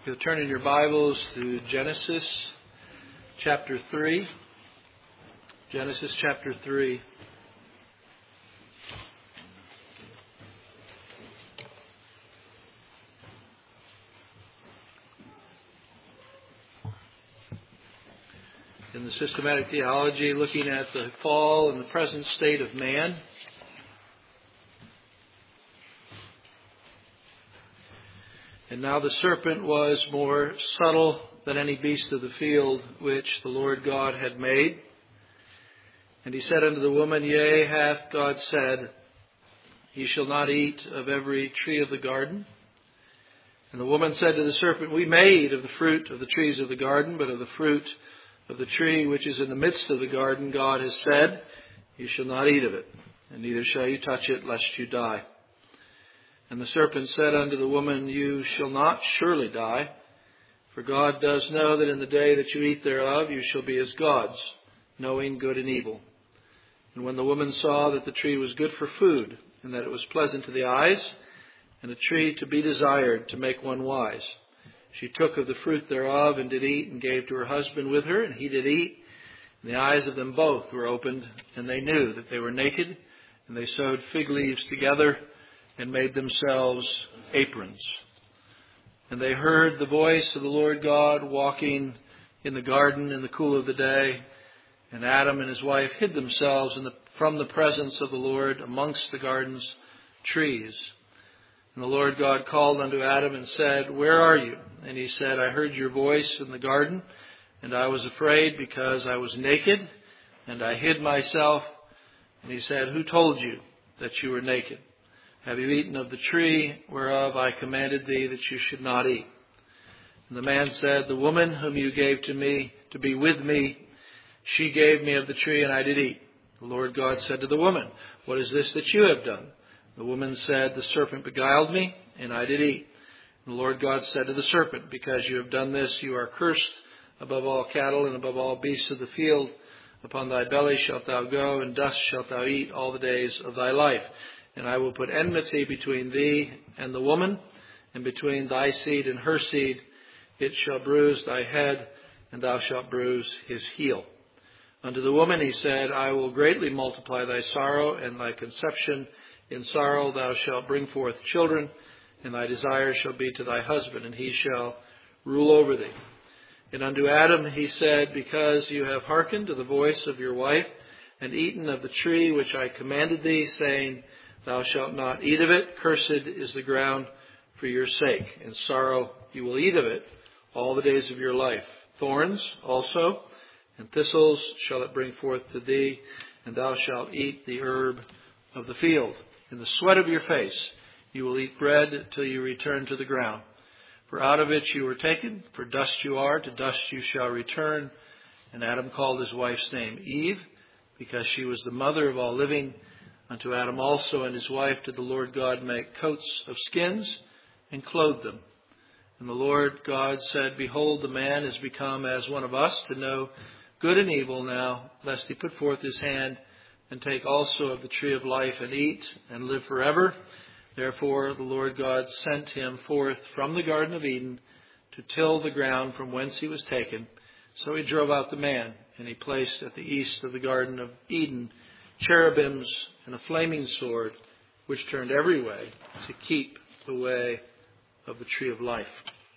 You'll turn in your Bibles to Genesis chapter 3. Genesis chapter 3. In the systematic theology, looking at the fall and the present state of man. And now the serpent was more subtle than any beast of the field which the Lord God had made. And he said unto the woman, Yea, hath God said, Ye shall not eat of every tree of the garden? And the woman said to the serpent, We may eat of the fruit of the trees of the garden, but of the fruit of the tree which is in the midst of the garden, God has said, You shall not eat of it, and neither shall you touch it, lest you die. And the serpent said unto the woman, You shall not surely die, for God does know that in the day that you eat thereof, you shall be as gods, knowing good and evil. And when the woman saw that the tree was good for food, and that it was pleasant to the eyes, and a tree to be desired to make one wise, she took of the fruit thereof, and did eat, and gave to her husband with her, and he did eat. And the eyes of them both were opened, and they knew that they were naked, and they sewed fig leaves together, and made themselves aprons. And they heard the voice of the Lord God walking in the garden in the cool of the day. And Adam and his wife hid themselves from the presence of the Lord amongst the garden's trees. And the Lord God called unto Adam and said, Where are you? And he said, I heard your voice in the garden, and I was afraid because I was naked, and I hid myself. And he said, Who told you that you were naked? Have you eaten of the tree whereof I commanded thee that you should not eat? And the man said, The woman whom you gave to me to be with me, she gave me of the tree, and I did eat. The Lord God said to the woman, What is this that you have done? The woman said, The serpent beguiled me, and I did eat. And the Lord God said to the serpent, Because you have done this, you are cursed above all cattle and above all beasts of the field. Upon thy belly shalt thou go, and dust shalt thou eat all the days of thy life. And I will put enmity between thee and the woman, and between thy seed and her seed. It shall bruise thy head, and thou shalt bruise his heel. Unto the woman he said, I will greatly multiply thy sorrow, and thy conception in sorrow thou shalt bring forth children, and thy desire shall be to thy husband, and he shall rule over thee. And unto Adam he said, Because you have hearkened to the voice of your wife, and eaten of the tree which I commanded thee, saying, Thou shalt not eat of it. Cursed is the ground for your sake. In sorrow you will eat of it all the days of your life. Thorns also and thistles shall it bring forth to thee, and thou shalt eat the herb of the field. In the sweat of your face you will eat bread till you return to the ground. For out of it you were taken, for dust you are, to dust you shall return. And Adam called his wife's name Eve, because she was the mother of all living. Unto Adam also and his wife did the Lord God make coats of skins, and clothe them. And the Lord God said, Behold, the man is become as one of us, to know good and evil. Now, lest he put forth his hand, and take also of the tree of life, and eat, and live forever. Therefore the Lord God sent him forth from the Garden of Eden, to till the ground from whence he was taken. So he drove out the man, and he placed at the east of the Garden of Eden cherubims and a flaming sword, which turned every way to keep the way of the tree of life.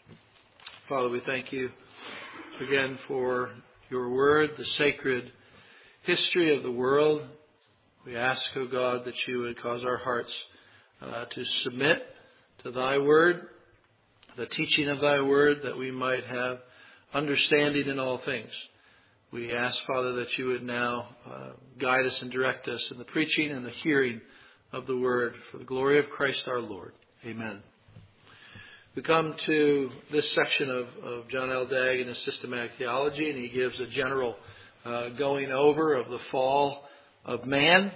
Father, we thank you again for your word, the sacred history of the world. We ask, O God, that you would cause our hearts to submit to thy word, the teaching of thy word, that we might have understanding in all things. We ask, Father, that you would now guide us and direct us in the preaching and the hearing of the word for the glory of Christ our Lord. Amen. We come to this section of John L. Dagg in his systematic theology, and he gives a general going over of the fall of man.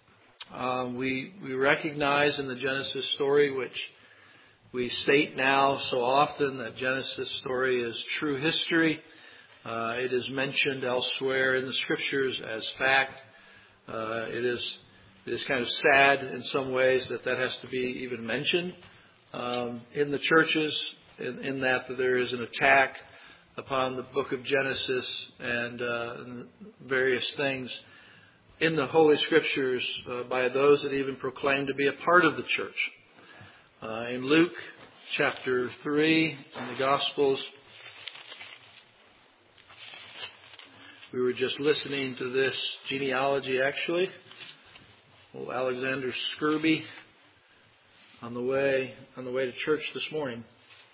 We recognize in the Genesis story, which we state now so often, that Genesis story is true history. It is mentioned elsewhere in the Scriptures as fact. It is kind of sad in some ways that has to be even mentioned in the churches in that there is an attack upon the book of Genesis and various things in the Holy Scriptures by those that even proclaim to be a part of the church. In Luke chapter 3 in the Gospels, we were just listening to this genealogy actually. Old Alexander Scurby on the way to church this morning.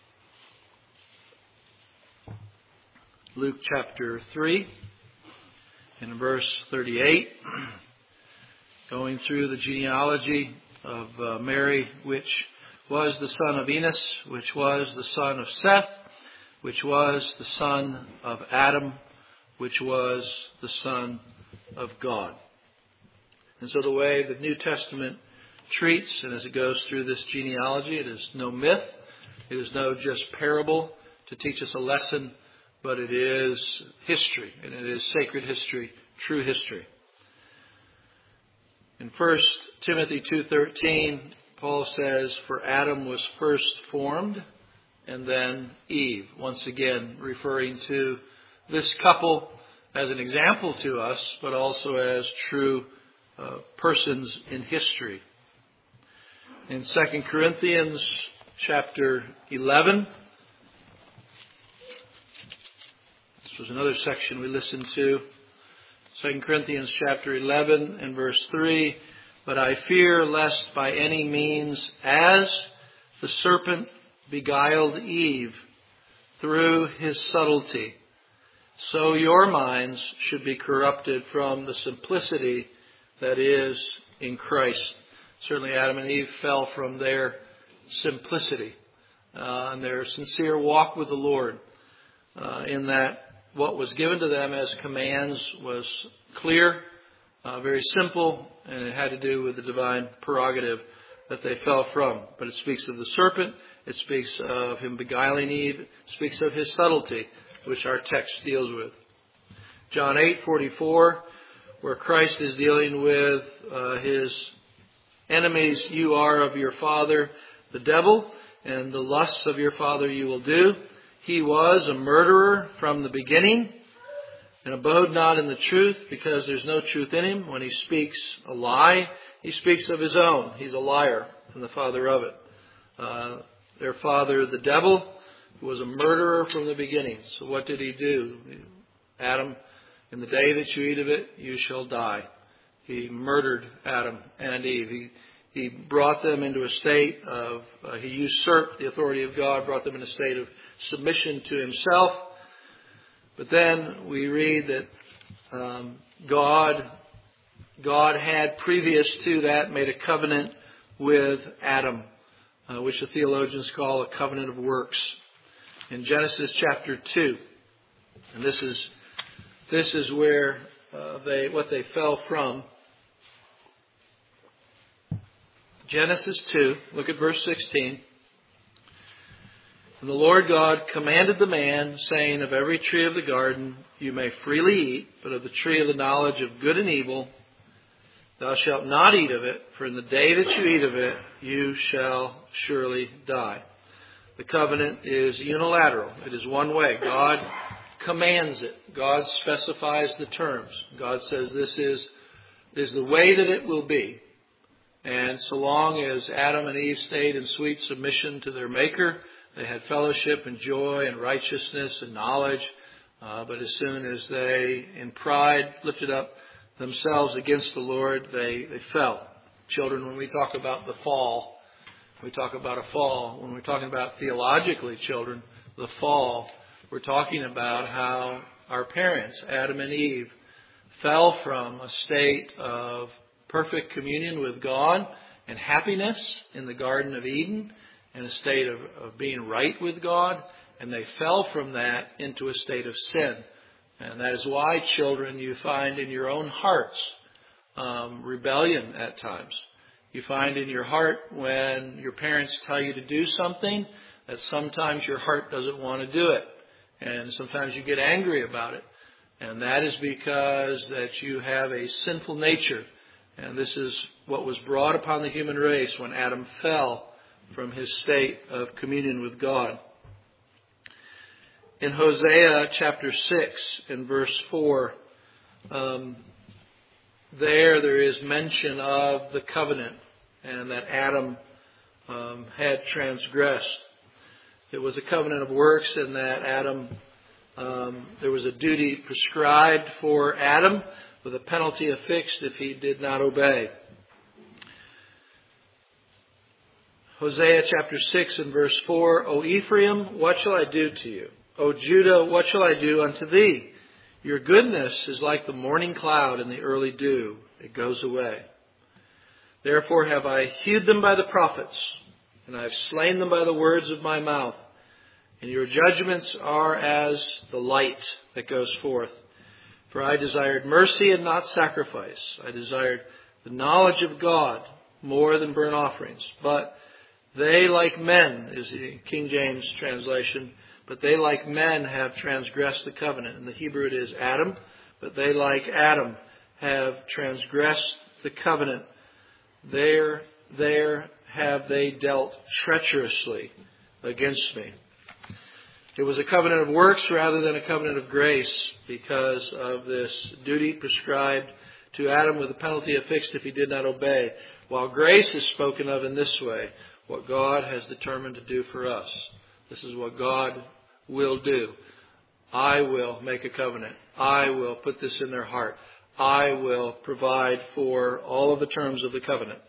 Luke chapter 3 in verse 38, going through the genealogy of Mary, which was the son of Enos, which was the son of Seth, which was the son of Adam, which was the son of God. And so the way the New Testament treats, and as it goes through this genealogy, it is no myth, it is no just parable to teach us a lesson, but it is history, and it is sacred history, true history. In 1 Timothy 2:13, Paul says, "For Adam was first formed, and then Eve." Once again, referring to this couple as an example to us, but also as true persons in history. In 2 Corinthians chapter 11, this was another section we listened to. 2 Corinthians chapter 11 and verse 3, "But I fear lest by any means, as the serpent beguiled Eve through his subtlety, so your minds should be corrupted from the simplicity that is in Christ." Certainly Adam and Eve fell from their simplicity and their sincere walk with the Lord, in that what was given to them as commands was clear, very simple, and it had to do with the divine prerogative that they fell from. But it speaks of the serpent, it speaks of him beguiling Eve, it speaks of his subtlety, which our text deals with. John 8:44, where Christ is dealing with his enemies, "You are of your father, the devil, and the lusts of your father you will do. He was a murderer from the beginning and abode not in the truth, because there's no truth in him. When he speaks a lie, he speaks of his own. He's a liar and the father of it." Their father, the devil, was a murderer from the beginning. So what did he do? Adam, "In the day that you eat of it, you shall die." He murdered Adam and Eve. He brought them into a state of, he usurped the authority of God, brought them in a state of submission to himself. But then we read that God had previous to that made a covenant with Adam, which the theologians call a covenant of works. In Genesis chapter 2, and this is where what they fell from. Genesis 2, look at verse 16. "And the Lord God commanded the man, saying, Of every tree of the garden you may freely eat, but of the tree of the knowledge of good and evil thou shalt not eat of it, for in the day that you eat of it you shall surely die." The covenant is unilateral. It is one way. God commands it. God specifies the terms. God says this is the way that it will be. And so long as Adam and Eve stayed in sweet submission to their Maker, they had fellowship and joy and righteousness and knowledge. But as soon as they, in pride, lifted up themselves against the Lord, they fell. Children, when we talk about the fall, we talk about a fall. When we're talking about theologically, children, the fall, we're talking about how our parents, Adam and Eve, fell from a state of perfect communion with God and happiness in the Garden of Eden, and a state of being right with God, and they fell from that into a state of sin. And that is why, children, you find in your own hearts rebellion at times. You find in your heart when your parents tell you to do something that sometimes your heart doesn't want to do it. And sometimes you get angry about it. And that is because that you have a sinful nature. And this is what was brought upon the human race when Adam fell from his state of communion with God. In Hosea chapter 6 and verse 4, there is mention of the covenant and that Adam had transgressed. It was a covenant of works in that Adam, there was a duty prescribed for Adam with a penalty affixed if he did not obey. Hosea chapter 6 and verse 4, O Ephraim, what shall I do to you? O Judah, what shall I do unto thee? Your goodness is like the morning cloud in the early dew. It goes away. Therefore have I hewed them by the prophets, and I have slain them by the words of my mouth. And your judgments are as the light that goes forth. For I desired mercy and not sacrifice. I desired the knowledge of God more than burnt offerings. But they like men, is the King James translation, but they like men have transgressed the covenant. In the Hebrew it is Adam, but they like Adam have transgressed the covenant. There have they dealt treacherously against me. It was a covenant of works rather than a covenant of grace because of this duty prescribed to Adam with a penalty affixed if he did not obey. While grace is spoken of in this way, what God has determined to do for us. This is what God will do. I will make a covenant. I will put this in their heart. I will provide for all of the terms of the covenant.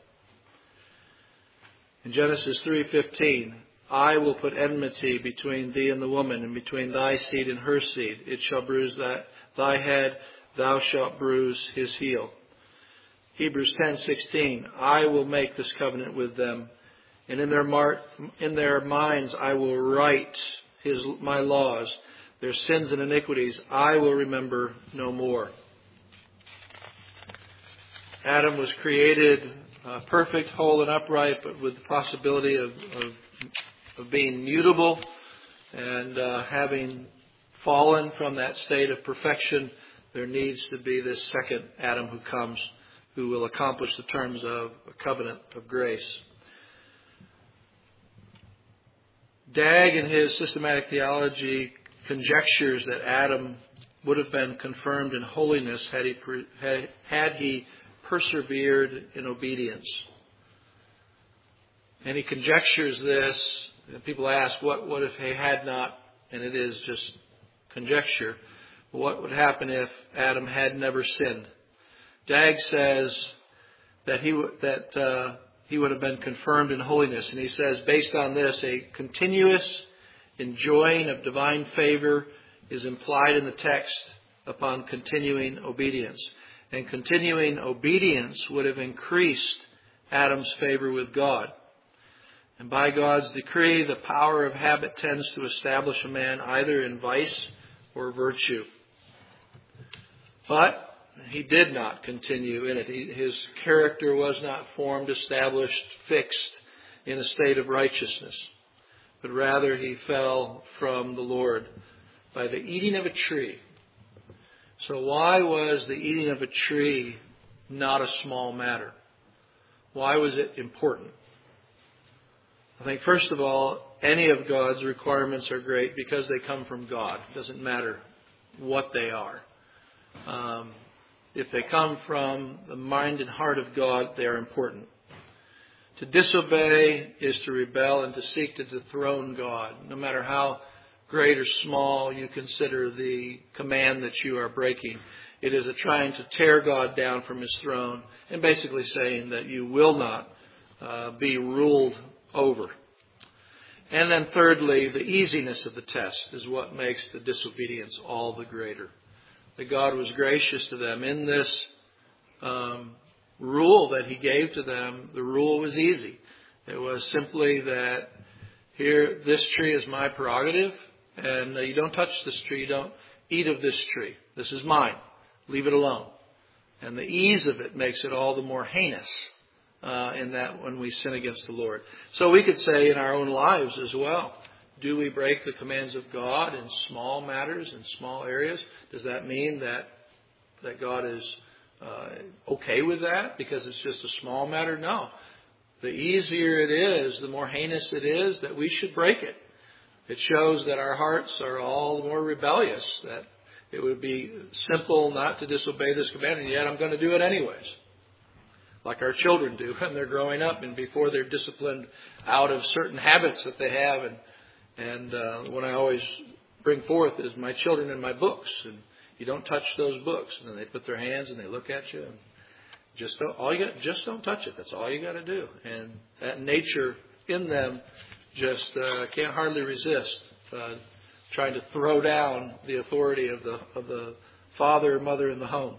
In Genesis 3:15, I will put enmity between thee and the woman, and between thy seed and her seed. It shall bruise thy head, thou shalt bruise his heel. Hebrews 10:16, I will make this covenant with them, and in their minds I will write my laws. Their sins and iniquities I will remember no more. Adam was created perfect, whole, and upright, but with the possibility of being mutable. And having fallen from that state of perfection, there needs to be this second Adam who comes, who will accomplish the terms of a covenant of grace. Dagg, in his systematic theology, conjectures that Adam would have been confirmed in holiness had he persevered in obedience. And he conjectures this, and people ask, what if he had not, and it is just conjecture, what would happen if Adam had never sinned? Dagg says that he would have been confirmed in holiness. And he says, based on this, a continuous enjoying of divine favor is implied in the text upon continuing obedience. And continuing obedience would have increased Adam's favor with God. And by God's decree, the power of habit tends to establish a man either in vice or virtue. But he did not continue in it. His character was not formed, established, fixed in a state of righteousness. But rather he fell from the Lord by the eating of a tree. So why was the eating of a tree not a small matter? Why was it important? I think, first of all, any of God's requirements are great because they come from God. It doesn't matter what they are. If they come from the mind and heart of God, they are important. To disobey is to rebel and to seek to dethrone God. No matter how great or small you consider the command that you are breaking, it is a trying to tear God down from his throne and basically saying that you will not be ruled over. And then thirdly, the easiness of the test is what makes the disobedience all the greater. That God was gracious to them in this rule that he gave to them. The rule was easy. It was simply that here, this tree is my prerogative, and you don't touch this tree. You don't eat of this tree. This is mine. Leave it alone. And the ease of it makes it all the more heinous in that when we sin against the Lord. So we could say in our own lives as well, do we break the commands of God in small matters, in small areas? Does that mean that God is okay with that because it's just a small matter? No. The easier it is, the more heinous it is, that we should break it. It shows that our hearts are all the more rebellious, that it would be simple not to disobey this command, and yet I'm going to do it anyways. Like our children do when they're growing up and before they're disciplined out of certain habits that they have. And what I always bring forth is my children and my books. And you don't touch those books. And then they put their hands and they look at you. And just don't touch it. That's all you got to do. And that nature in them just can't hardly resist trying to throw down the authority of the father or mother in the home.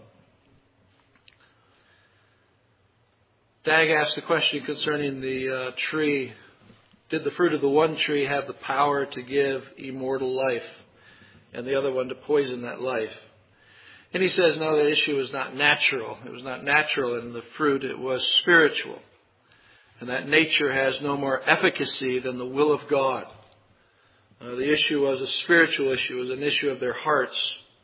Dag asked the question concerning the tree. Did the fruit of the one tree have the power to give immortal life and the other one to poison that life? And he says, no, the issue was not natural. It was not natural in the fruit. It was spiritual. And that nature has no more efficacy than the will of God. The issue was a spiritual issue. It was an issue of their hearts.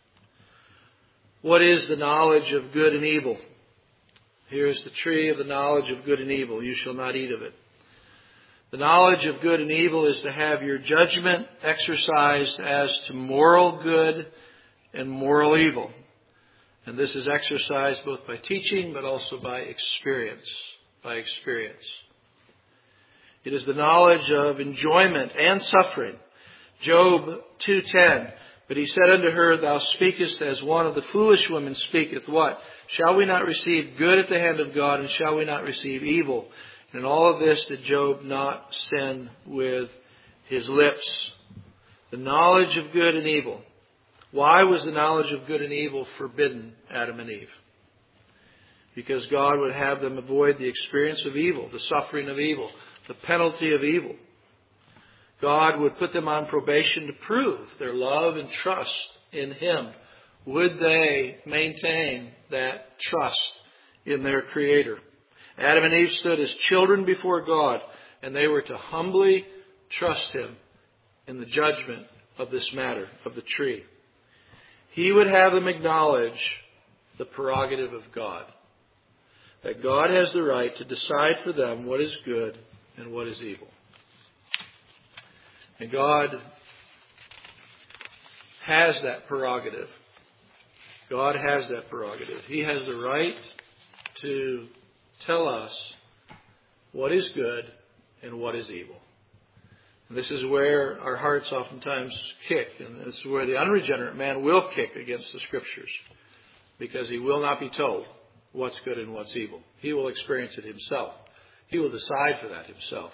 What is the knowledge of good and evil? Here is the tree of the knowledge of good and evil. You shall not eat of it. The knowledge of good and evil is to have your judgment exercised as to moral good and moral evil. And this is exercised both by teaching but also by experience. It is the knowledge of enjoyment and suffering. Job 2:10. But he said unto her, Thou speakest as one of the foolish women speaketh. What? Shall we not receive good at the hand of God, and shall we not receive evil? And in all of this did Job not sin with his lips. The knowledge of good and evil. Why was the knowledge of good and evil forbidden Adam and Eve? Because God would have them avoid the experience of evil, the suffering of evil, the penalty of evil. God would put them on probation to prove their love and trust in Him. Would they maintain that trust in their Creator? Adam and Eve stood as children before God, and they were to humbly trust Him in the judgment of this matter, of the tree. He would have them acknowledge the prerogative of God, that God has the right to decide for them what is good and what is evil. And God has that prerogative. God has that prerogative. He has the right to tell us what is good and what is evil. And this is where our hearts oftentimes kick. And this is where the unregenerate man will kick against the Scriptures. Because he will not be told what's good and what's evil. He will experience it himself. He will decide for that himself.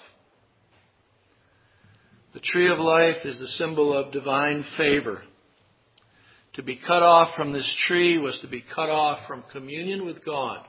The tree of life is the symbol of divine favor. To be cut off from this tree was to be cut off from communion with God.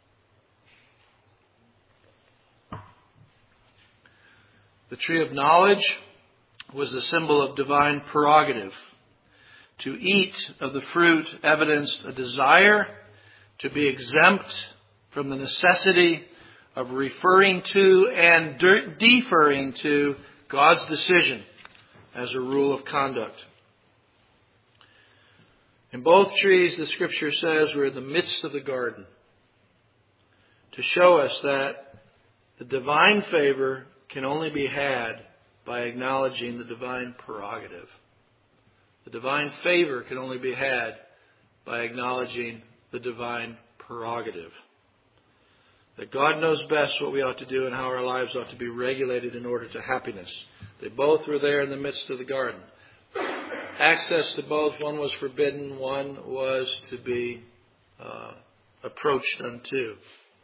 The tree of knowledge was the symbol of divine prerogative. To eat of the fruit evidenced a desire to be exempt from the necessity of referring to and deferring to God's decision as a rule of conduct. In both trees, the Scripture says we're in the midst of the garden to show us that the divine favor can only be had by acknowledging the divine prerogative. The divine favor can only be had by acknowledging the divine prerogative. That God knows best what we ought to do and how our lives ought to be regulated in order to happiness. They both were there in the midst of the garden. Access to both, one was forbidden, one was to be approached unto.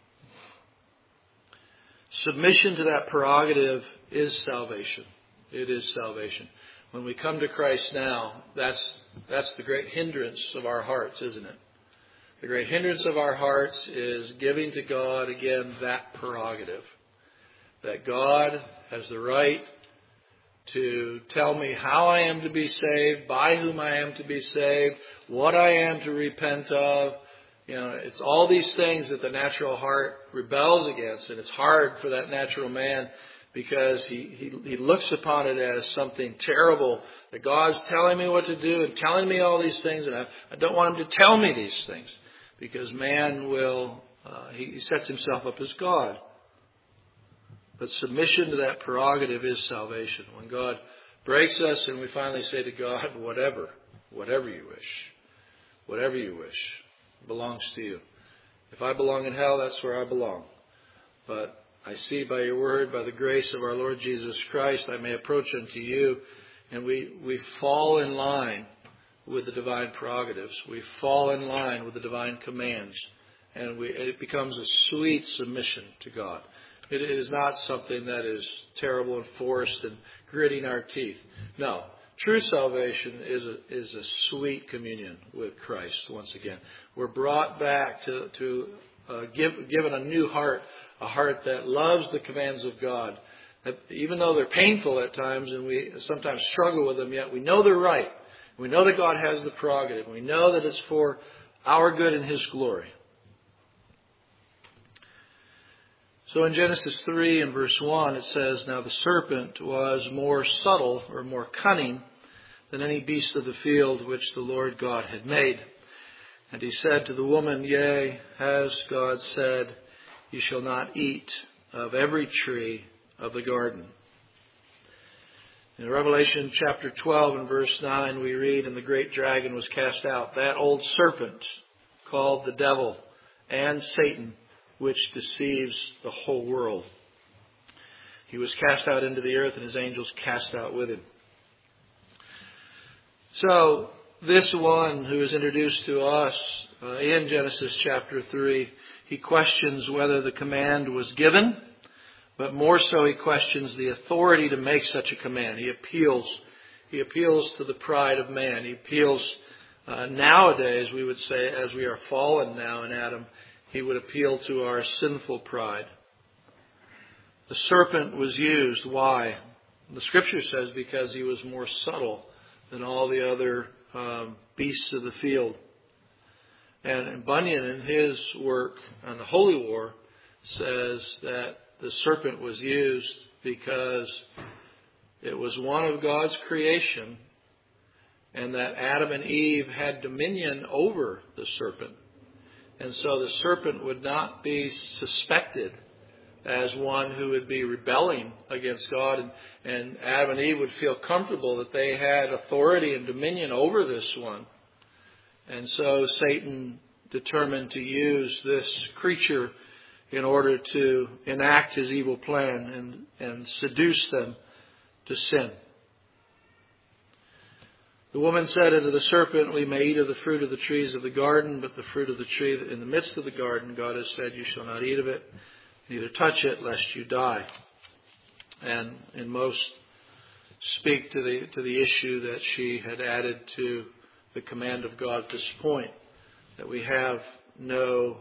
Submission to that prerogative is salvation. It is salvation. When we come to Christ now, that's the great hindrance of our hearts, isn't it? The great hindrance of our hearts is giving to God, again, that prerogative. That God has the right to tell me how I am to be saved, by whom I am to be saved, what I am to repent of. You know, it's all these things that the natural heart rebels against. And it's hard for that natural man because he looks upon it as something terrible. That God's telling me what to do and telling me all these things. And I don't want Him to tell me these things. Because man will, he sets himself up as God. But submission to that prerogative is salvation. When God breaks us, and we finally say to God, whatever you wish, belongs to you. If I belong in hell, that's where I belong. But I see by your word, by the grace of our Lord Jesus Christ, I may approach unto you, and we fall in line with the divine prerogatives. We fall in line with the divine commands, and it becomes a sweet submission to God. It is not something that is terrible and forced and gritting our teeth. No. True salvation is a sweet communion with Christ once again. We're brought back to given a new heart, a heart that loves the commands of God. That even though they're painful at times and we sometimes struggle with them, yet we know they're right. We know that God has the prerogative. We know that it's for our good and His glory. So in Genesis 3 and verse 1 it says, "Now the serpent was more subtle," or more cunning, "than any beast of the field which the Lord God had made. And he said to the woman, Yea, has God said, You shall not eat of every tree of the garden." In Revelation chapter 12 and verse 9 we read, "And the great dragon was cast out, that old serpent called the devil and Satan, which deceives the whole world. He was cast out into the earth, and his angels cast out with him." So, this one who is introduced to us in Genesis chapter 3, he questions whether the command was given, but more so he questions the authority to make such a command. He appeals to the pride of man. He appeals, nowadays we would say, as we are fallen now in Adam, he would appeal to our sinful pride. The serpent was used. Why? The Scripture says because he was more subtle than all the other beasts of the field. And Bunyan, in his work on the Holy War, says that the serpent was used because it was one of God's creation, and that Adam and Eve had dominion over the serpent. And so the serpent would not be suspected as one who would be rebelling against God. And Adam and Eve would feel comfortable that they had authority and dominion over this one. And so Satan determined to use this creature in order to enact his evil plan and seduce them to sin. The woman said unto the serpent, We may eat of the fruit of the trees of the garden, but the fruit of the tree in the midst of the garden, God has said, You shall not eat of it, neither touch it, lest you die. And most speak to the issue that she had added to the command of God at this point, that we have no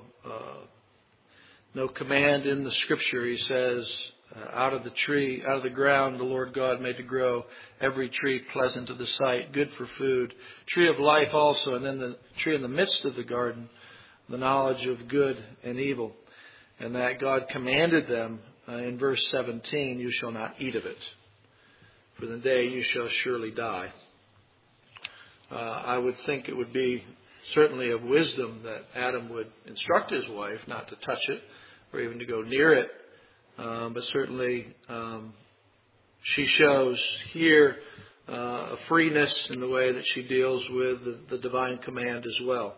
command in the Scripture. He says, out of the ground, the Lord God made to grow every tree pleasant to the sight, good for food, tree of life also, and then the tree in the midst of the garden, the knowledge of good and evil. And that God commanded them in verse 17, You shall not eat of it, for the day you shall surely die. I would think it would be certainly of wisdom that Adam would instruct his wife not to touch it or even to go near it. But certainly she shows here a freeness in the way that she deals with the divine command as well.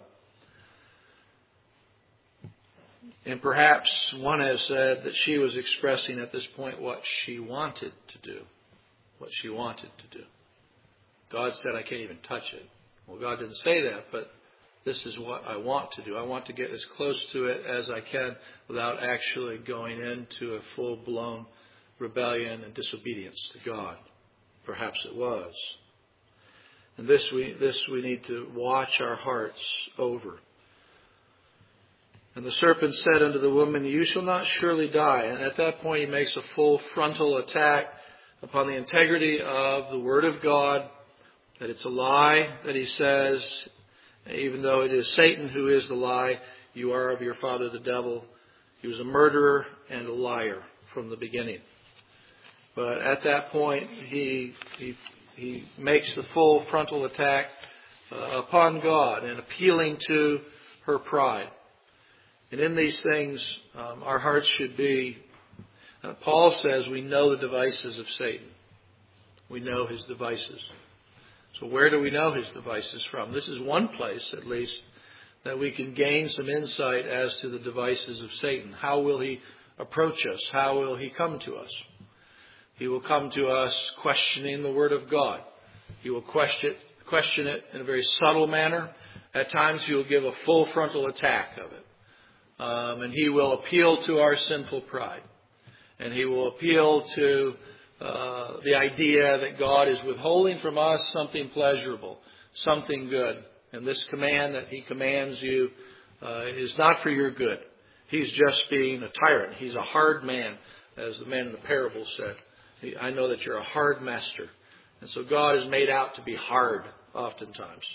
And perhaps one has said that she was expressing at this point what she wanted to do. What she wanted to do. God said, I can't even touch it. Well, God didn't say that, but this is what I want to do. I want to get as close to it as I can without actually going into a full-blown rebellion and disobedience to God. Perhaps it was. And this we need to watch our hearts over. And the serpent said unto the woman, You shall not surely die. And at that point he makes a full frontal attack upon the integrity of the Word of God, that it's a lie that he says, even though it is Satan who is the lie, you are of your father the devil. He was a murderer and a liar from the beginning. But at that point, he makes the full frontal attack upon God and appealing to her pride. And in these things, our hearts should be, Paul says, we know the devices of Satan. We know his devices. So where do we know his devices from? This is one place, at least, that we can gain some insight as to the devices of Satan. How will he approach us? How will he come to us? He will come to us questioning the Word of God. He will question it in a very subtle manner. At times he will give a full frontal attack of it. And he will appeal to our sinful pride. And he will appeal to the idea that God is withholding from us something pleasurable, something good. And this command that he commands you is not for your good. He's just being a tyrant. He's a hard man, as the man in the parable said. I know that you're a hard master. And so God is made out to be hard oftentimes.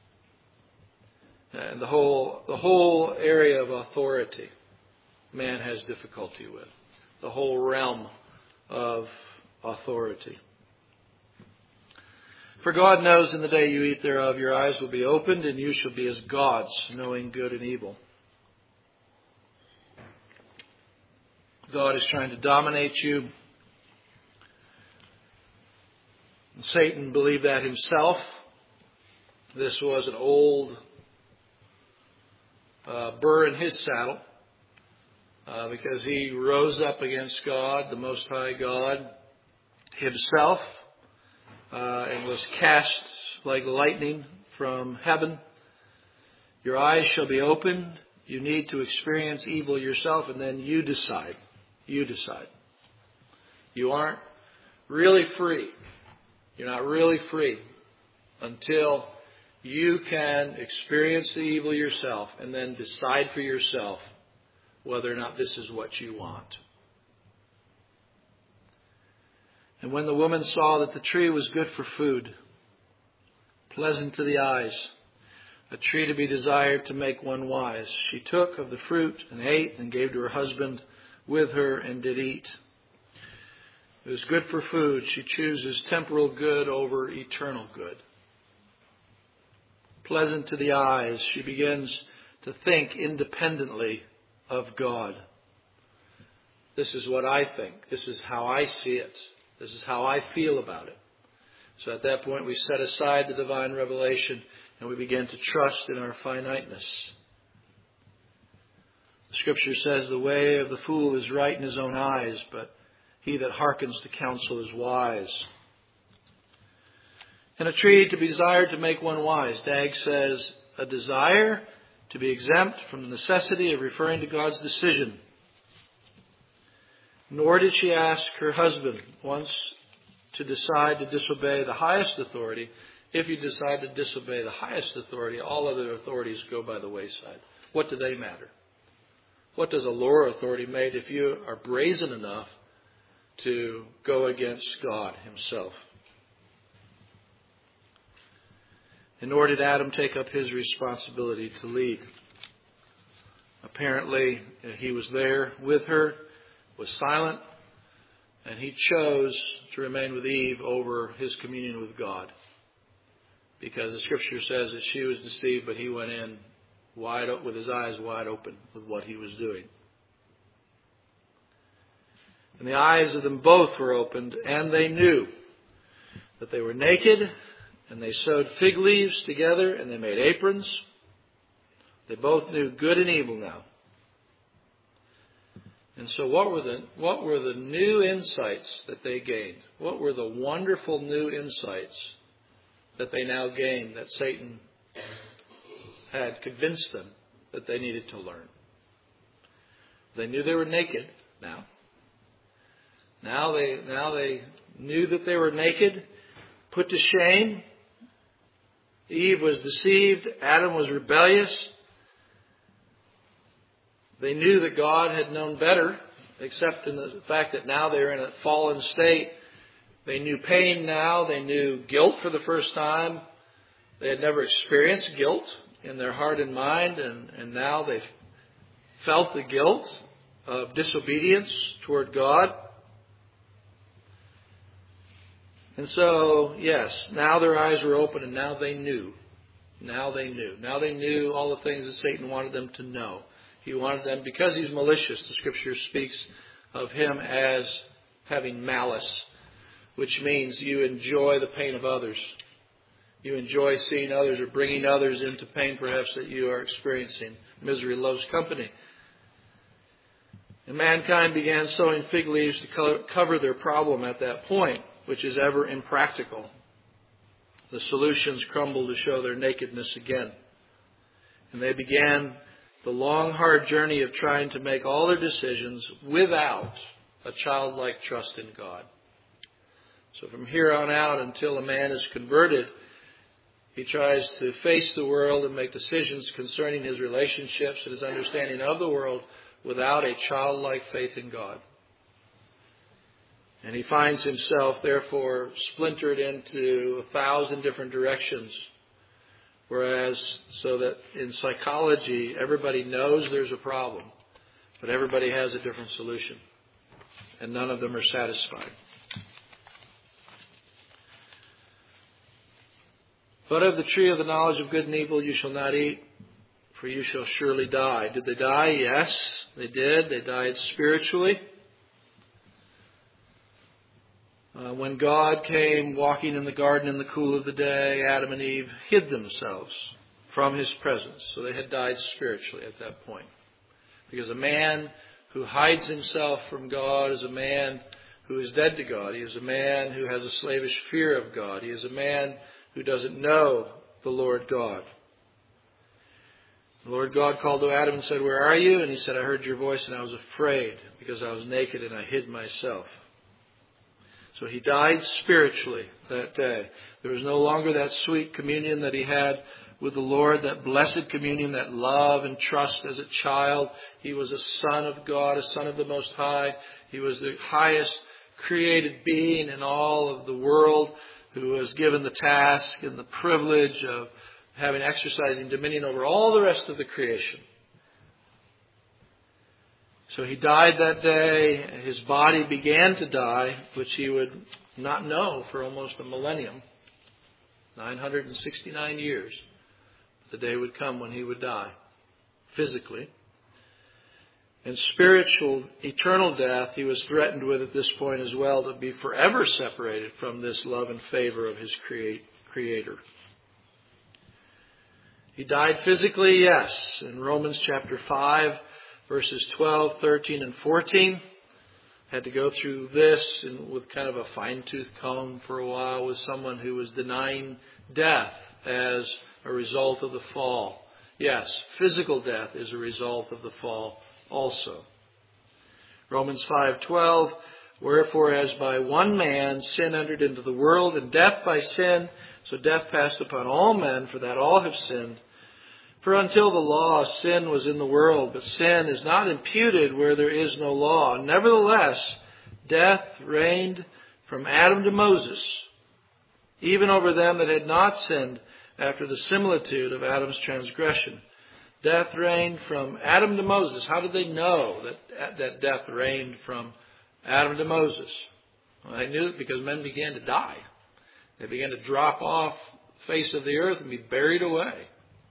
And the whole area of authority man has difficulty with. The whole realm of authority. For God knows in the day you eat thereof, your eyes will be opened, and you shall be as gods, knowing good and evil. God is trying to dominate you. Satan believed that himself. This was an old burr in his saddle because he rose up against God, the Most High God, himself, and was cast like lightning from heaven. Your eyes shall be opened. You need to experience evil yourself, and then you decide. You decide. You aren't really free. You're not really free until you can experience the evil yourself and then decide for yourself whether or not this is what you want. And when the woman saw that the tree was good for food, pleasant to the eyes, a tree to be desired to make one wise, she took of the fruit and ate and gave to her husband with her and did eat. It was good for food. She chooses temporal good over eternal good. Pleasant to the eyes, she begins to think independently of God. This is what I think. This is how I see it. This is how I feel about it. So at that point we set aside the divine revelation and we begin to trust in our finiteness. The Scripture says the way of the fool is right in his own eyes, but he that hearkens to counsel is wise. And a tree to be desired to make one wise. Dag says a desire to be exempt from the necessity of referring to God's decision. Nor did she ask her husband once to decide to disobey the highest authority. If you decide to disobey the highest authority, all other authorities go by the wayside. What do they matter? What does a lower authority make if you are brazen enough to go against God himself? And nor did Adam take up his responsibility to lead. Apparently, he was there with her, was silent, and he chose to remain with Eve over his communion with God. Because the Scripture says that she was deceived, but he went in with his eyes wide open with what he was doing. And the eyes of them both were opened, and they knew that they were naked, and they sewed fig leaves together, and they made aprons. They both knew good and evil now. And so what were the new insights that they gained? What were the wonderful new insights that they now gained that Satan had convinced them that they needed to learn? They knew they were naked now. Now they knew that they were naked, put to shame. Eve was deceived. Adam was rebellious. They knew that God had known better, except in the fact that now they're in a fallen state. They knew pain now. They knew guilt for the first time. They had never experienced guilt in their heart and mind, and now they felt the guilt of disobedience toward God. And so, yes, now their eyes were open and now they knew. Now they knew. Now they knew all the things that Satan wanted them to know. He wanted them, because he's malicious, the Scripture speaks of him as having malice. which means you enjoy the pain of others. You enjoy seeing others or bringing others into pain perhaps that you are experiencing. Misery loves company. And mankind began sowing fig leaves to cover their problem at that point, which is ever impractical. The solutions crumble to show their nakedness again. And they began the long, hard journey of trying to make all their decisions without a childlike trust in God. So from here on out, until a man is converted, he tries to face the world and make decisions concerning his relationships and his understanding of the world without a childlike faith in God. And he finds himself, therefore, splintered into 1,000 different directions. Whereas, so that in psychology, everybody knows there's a problem, but everybody has a different solution. And none of them are satisfied. But of the tree of the knowledge of good and evil you shall not eat, for you shall surely die. Did they die? Yes, they did. They died spiritually. When God came walking in the garden in the cool of the day, Adam and Eve hid themselves from His presence. So they had died spiritually at that point. Because a man who hides himself from God is a man who is dead to God. He is a man who has a slavish fear of God. He is a man who doesn't know the Lord God. The Lord God called to Adam and said, "Where are you?" And he said, "I heard your voice and I was afraid because I was naked and I hid myself." So he died spiritually that day. There was no longer that sweet communion that he had with the Lord, that blessed communion, that love and trust as a child. He was a son of God, a son of the Most High. He was the highest created being in all of the world, who was given the task and the privilege of exercising dominion over all the rest of the creation. So he died that day. His body began to die, which he would not know for almost a millennium. 969 years. The day would come when he would die, physically. And spiritual, eternal death, he was threatened with at this point as well, to be forever separated from this love and favor of his Creator. He died physically, yes. In Romans chapter 5, verses 12, 13, and 14. Had to go through this with kind of a fine-tooth comb for a while with someone who was denying death as a result of the fall. Yes, physical death is a result of the fall also. Romans 5:12, wherefore as by one man sin entered into the world, and death by sin, so death passed upon all men, for that all have sinned. For until the law, sin was in the world, but sin is not imputed where there is no law. Nevertheless, death reigned from Adam to Moses, even over them that had not sinned, after the similitude of Adam's transgression. Death reigned from Adam to Moses. How did they know that death reigned from Adam to Moses? Well, they knew it because men began to die. They began to drop off the face of the earth and be buried away.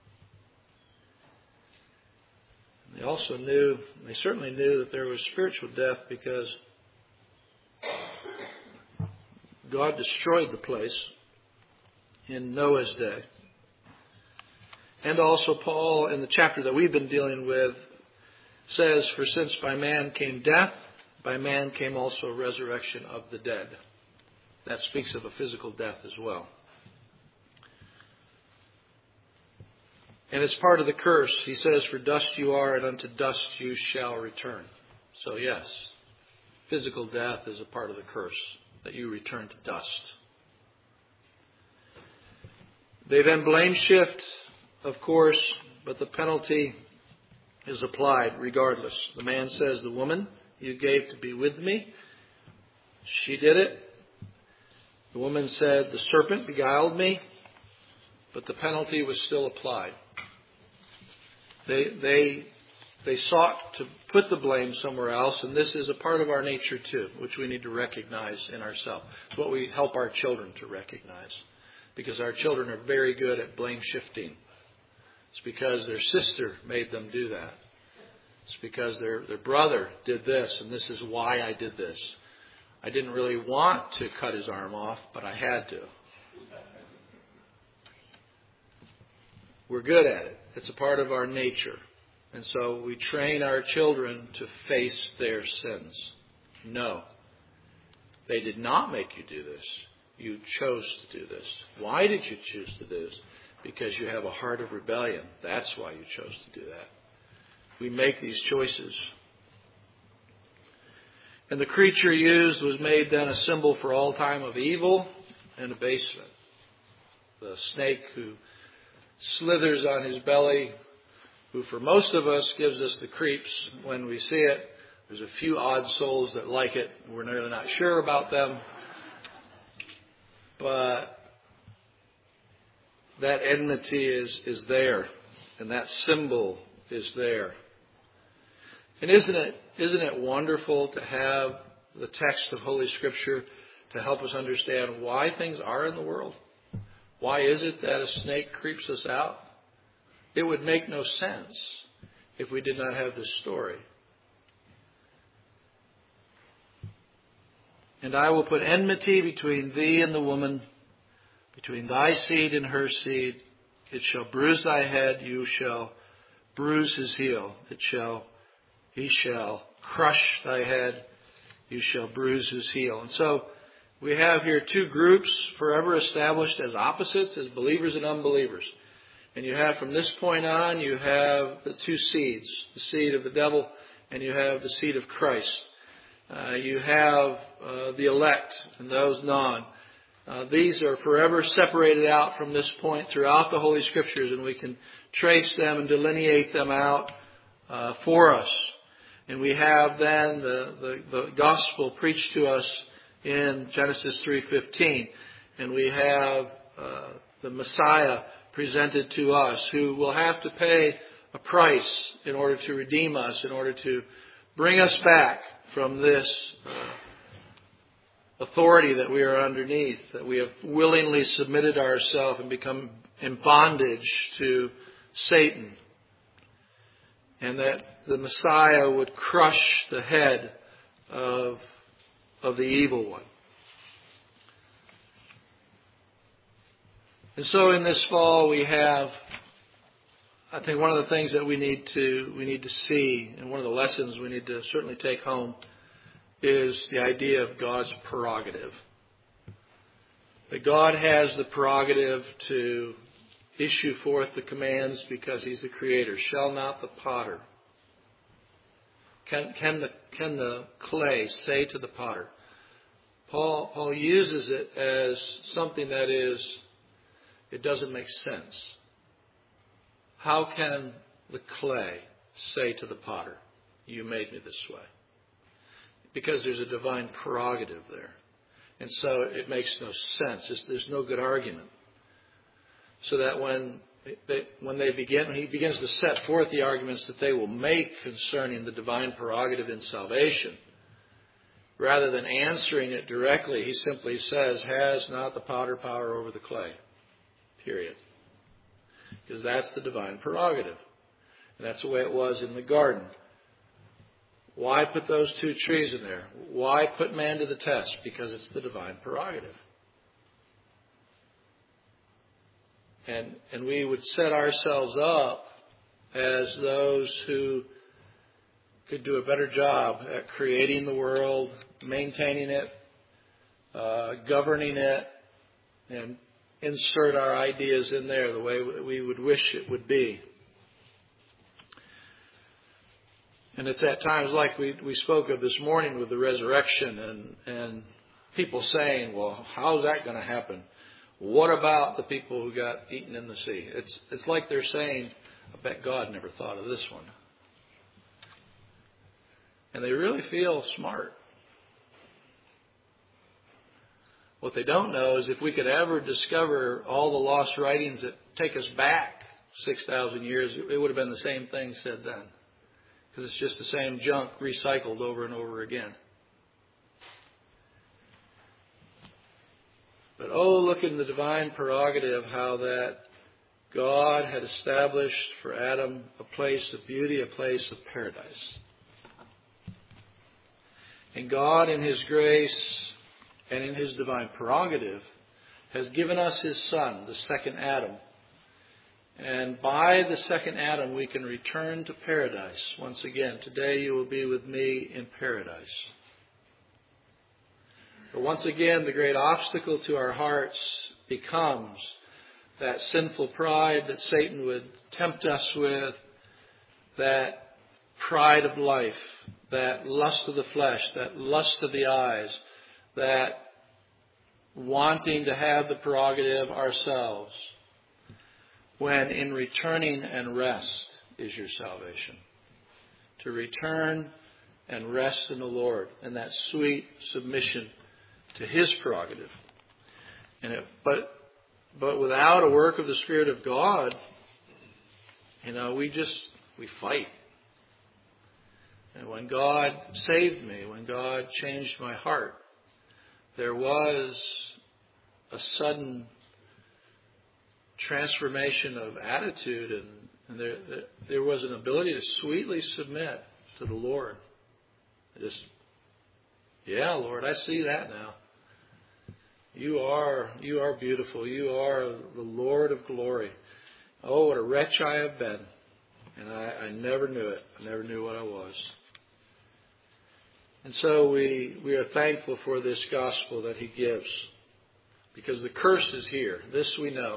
They certainly knew that there was spiritual death because God destroyed the place in Noah's day. And also Paul, in the chapter that we've been dealing with, says, for since by man came death, by man came also resurrection of the dead. That speaks of a physical death as well. And it's part of the curse. He says, for dust you are, and unto dust you shall return. So yes, physical death is a part of the curse, that you return to dust. They then blame shift, of course, but the penalty is applied regardless. The man says, the woman you gave to be with me, she did it. The woman said, the serpent beguiled me, but the penalty was still applied. They sought to put the blame somewhere else, and this is a part of our nature too, which we need to recognize in ourselves. It's what we help our children to recognize, because our children are very good at blame shifting. It's because their sister made them do that. It's because their brother did this, and this is why I did this. I didn't really want to cut his arm off, but I had to. We're good at it. It's a part of our nature. And so we train our children to face their sins. No. They did not make you do this. You chose to do this. Why did you choose to do this? Because you have a heart of rebellion. That's why you chose to do that. We make these choices. And the creature used was made then a symbol for all time of evil and abasement. The snake who slithers on his belly, who for most of us gives us the creeps when we see it. There's a few odd souls that like it. We're really not sure about them. But that enmity is there, and that symbol is there. And isn't it wonderful to have the text of Holy Scripture to help us understand why things are in the world? Why is it that a snake creeps us out? It would make no sense if we did not have this story. And I will put enmity between thee and the woman, between thy seed and her seed. It shall bruise thy head, you shall bruise his heel. He shall crush thy head, you shall bruise his heel. And so we have here two groups forever established as opposites, as believers and unbelievers. And you have from this point on, you have the two seeds, the seed of the devil and you have the seed of Christ. You have the elect and those non. These are forever separated out from this point throughout the Holy Scriptures, and we can trace them and delineate them out for us. And we have then the gospel preached to us in Genesis 3:15, and we have the Messiah presented to us, who will have to pay a price in order to redeem us, in order to bring us back from this authority that we are underneath, that we have willingly submitted ourselves and become in bondage to Satan. And that the Messiah would crush the head of the evil one. And so in this fall we have, I think one of the things that we need to see, and one of the lessons we need to certainly take home, is the idea of God's prerogative. That God has the prerogative to issue forth the commands because He's the Creator. Shall not the potter, can the clay say to the potter? Paul uses it as something that it doesn't make sense. How can the clay say to the potter, you made me this way? Because there's a divine prerogative there. And so it makes no sense. There's no good argument. So that when he begins to set forth the arguments that they will make concerning the divine prerogative in salvation, rather than answering it directly, he simply says, has not the potter power over the clay? Period. Because that's the divine prerogative. And that's the way it was in the garden. Why put those two trees in there? Why put man to the test? Because it's the divine prerogative. And we would set ourselves up as those who could do a better job at creating the world, maintaining it, governing it, and insert our ideas in there the way we would wish it would be. And it's at times like we spoke of this morning with the resurrection and people saying, well, how's that going to happen? What about the people who got eaten in the sea? It's like they're saying, I bet God never thought of this one. And they really feel smart. What they don't know is if we could ever discover all the lost writings that take us back 6,000 years, it would have been the same thing said then. Because it's just the same junk recycled over and over again. But look in the divine prerogative how that God had established for Adam a place of beauty, a place of paradise. And God, in His grace and in His divine prerogative, has given us His Son, the second Adam. And by the second Adam, we can return to paradise once again. Today you will be with me in paradise. But once again, the great obstacle to our hearts becomes that sinful pride that Satan would tempt us with, that pride of life, that lust of the flesh, that lust of the eyes, that wanting to have the prerogative ourselves, when in returning and rest is your salvation. To return and rest in the Lord and that sweet submission to His prerogative. But without a work of the Spirit of God, we fight. And when God saved me, when God changed my heart, there was a sudden transformation of attitude, and there was an ability to sweetly submit to the Lord. Yeah, Lord, I see that now. You are beautiful. You are the Lord of glory. Oh, what a wretch I have been. And I never knew it. I never knew what I was. And so we are thankful for this gospel that He gives. Because the curse is here. This we know.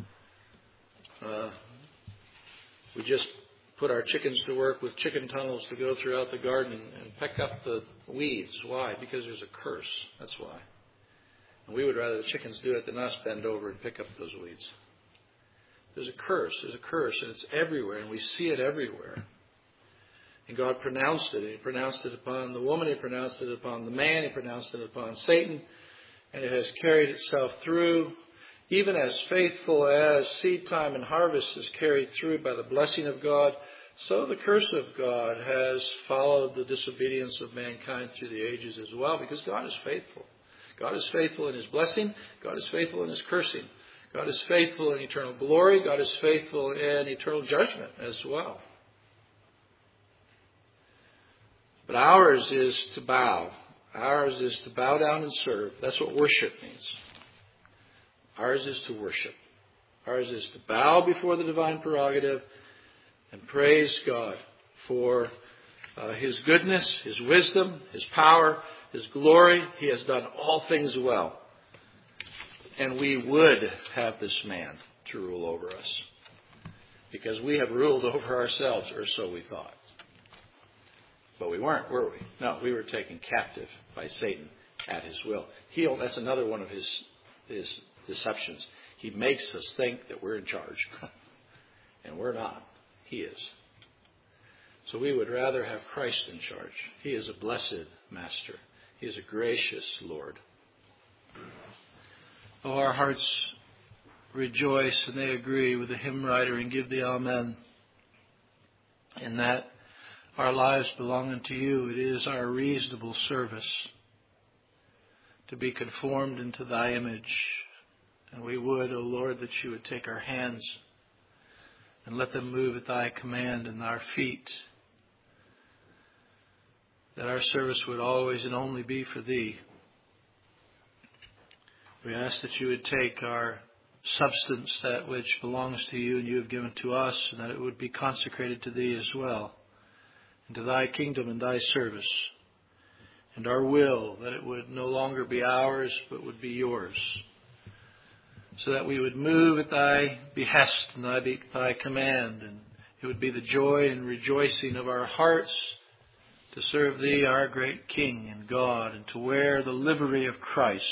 We just put our chickens to work with chicken tunnels to go throughout the garden and pick up the weeds. Why? Because there's a curse. That's why. And we would rather the chickens do it than us bend over and pick up those weeds. There's a curse. There's a curse, and it's everywhere, and we see it everywhere. And God pronounced it. He pronounced it upon the woman. He pronounced it upon the man. He pronounced it upon Satan. And it has carried itself through. Even as faithful as seed time and harvest is carried through by the blessing of God, so the curse of God has followed the disobedience of mankind through the ages as well, because God is faithful. God is faithful in His blessing. God is faithful in His cursing. God is faithful in eternal glory. God is faithful in eternal judgment as well. But ours is to bow. Ours is to bow down and serve. That's what worship means. Ours is to worship. Ours is to bow before the divine prerogative and praise God for His goodness, His wisdom, His power, His glory. He has done all things well. And we would have this man to rule over us. Because we have ruled over ourselves, or so we thought. But we weren't, were we? No, we were taken captive by Satan at his will. That's another one of his deceptions. He makes us think that we're in charge. And we're not. He is. So we would rather have Christ in charge. He is a blessed Master. He is a gracious Lord. Oh, our hearts rejoice and they agree with the hymn writer and give the Amen. In that our lives belong unto You. It is our reasonable service to be conformed into Thy image. And we would, O Lord, that You would take our hands and let them move at Thy command and our feet. That our service would always and only be for Thee. We ask that You would take our substance, that which belongs to You and You have given to us, and that it would be consecrated to Thee as well, and to Thy kingdom and Thy service. And our will, that it would no longer be ours, but would be Yours. So that we would move at Thy behest and Thy command, and it would be the joy and rejoicing of our hearts to serve Thee, our great King and God, and to wear the livery of Christ.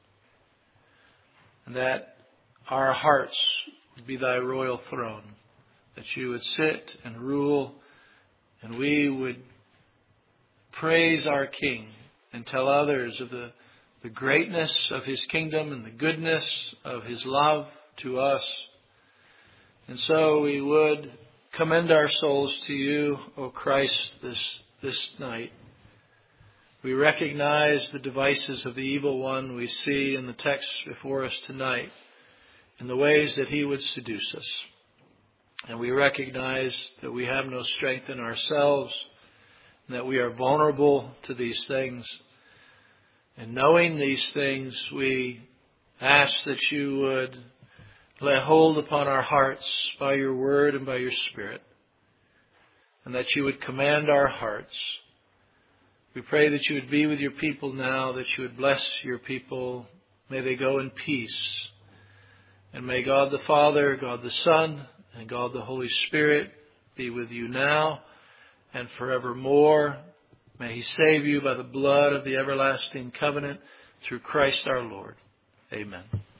And that our hearts would be Thy royal throne, that You would sit and rule, and we would praise our King and tell others of the greatness of His kingdom and the goodness of His love to us. And so we would commend our souls to You, O Christ, this night. We recognize the devices of the evil one we see in the text before us tonight, in the ways that he would seduce us. And we recognize that we have no strength in ourselves, and that we are vulnerable to these things. And knowing these things, we ask that you would lay hold upon our hearts by your word and by your Spirit, and that you would command our hearts. We pray that you would be with your people now, that you would bless your people. May they go in peace. And may God the Father, God the Son, and God the Holy Spirit be with you now and forevermore. May he save you by the blood of the everlasting covenant through Christ our Lord. Amen.